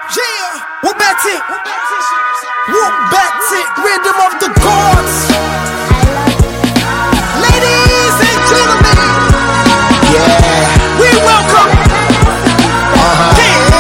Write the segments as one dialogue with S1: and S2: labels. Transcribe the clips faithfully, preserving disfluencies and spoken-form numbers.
S1: Yeah, whoop back it, whoop back it, rhythm of the gods. Ladies and gentlemen, yeah, we welcome uh-huh.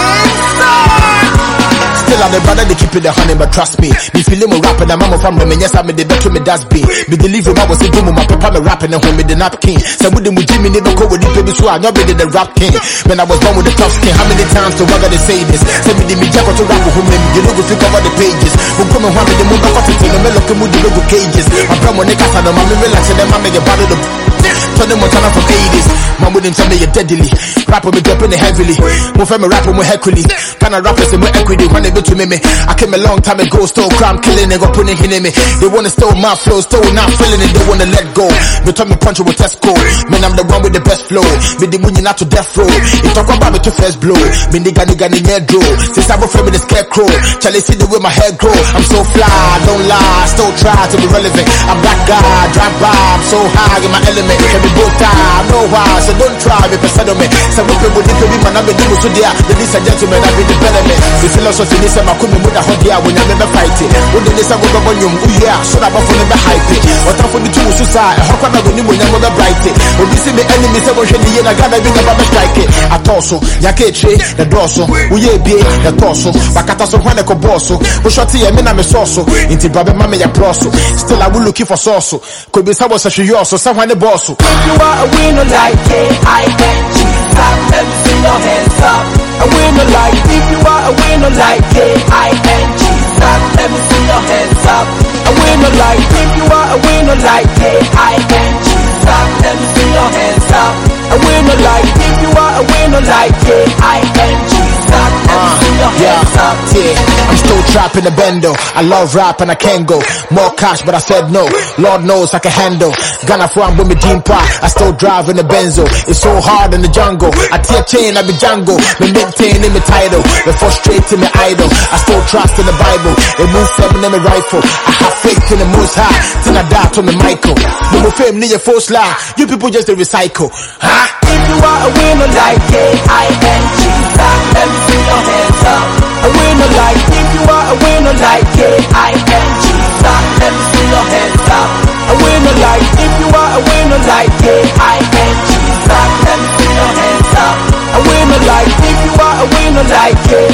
S1: Still I'm the brother, they keep it the honey, but trust me, me feeling me rapping, I'm a from them, and yes, I made the better me that's be. Me deliver, I was a doom, my papa me rapping, and home with the napkin. So with them with Jimmy, never go with the baby, so I know be the rap king. When I was born with the tough skin, how many times do I gotta say this? Send me the me jack to rap with him, you know if you cover the pages. We come and with the moon, I got to tell them, look at the logo cages. My brother, when they cast on them, I'm relaxing them, I make a battle the turn them on from eighties. Man with them tell me you're deadly. Rap with me dropping it heavily. Move from me rapping with Hercules. Kind of rappers in my equity when they go to me. me. I came a long time ago, still crime killing and go putting in me. They wanna steal my flow, still not feeling it, they wanna let go. They told me punch it with Tesco. Man, I'm the one with the best flow. Me the money not to death row. You talk about me to first blow. Me nigga nigga nigga draw. Since I was with the scarecrow. Charlie see the way my hair grow. I'm so fly, don't lie, still try to be relevant. I'm that guy, drive by, I'm so high in my element. Every both time, no why, so don't try me percent of me. Some people with the baby man, I'm the so there. Ladies and gentlemen, I've been development. The philosophy is my come with a hot year when I never fight it. When the nessa go on you, yeah, so I'm for never hype it. What I'm for the two suicide, how can I go when I'm gonna bright it? When you see the enemy, so when you're not gonna be never strike it. I torso, Yakeche, the dorso, we be the torso, Bakataso, Hanako Bosso, who shot here, and I'm a sauce, into Baba Mamma Proso. Still, I will looking for sauce. Could be someone such a yours, so someone the boss.
S2: If you are a winner like K I N G, clap, let me see your hands up. A winner like, if you are a winner like K I N G, clap, let me see your hands up. A winner like, if you are a winner like K I N G, clap, let me see your hands up. A winner like, if you are a winner like K I N G, clap, let me see your hands up.
S1: Yeah, I'm still trapping the bendo. I love rap and I can't go. More cash, but I said no. Lord knows I can handle. Ghana for I'm with me team pie. I still drive in the benzo. It's so hard in the jungle. I tear chain, I be Django. Me maintain in my title. Me frustrating me idol. I still trust in the Bible. They move seven in my rifle. I have faith in the most high. Till I die to me Michael. No more fame, need your false lie. You people just a recycle. Huh?
S2: If you are a winner like K I N G, let me see your hands up. A winner like, if you are a winner like K I N G, let me see your hands up. A winner like, if you are a winner like K I N G, let me see your hands up. A winner like, if you are a winner like K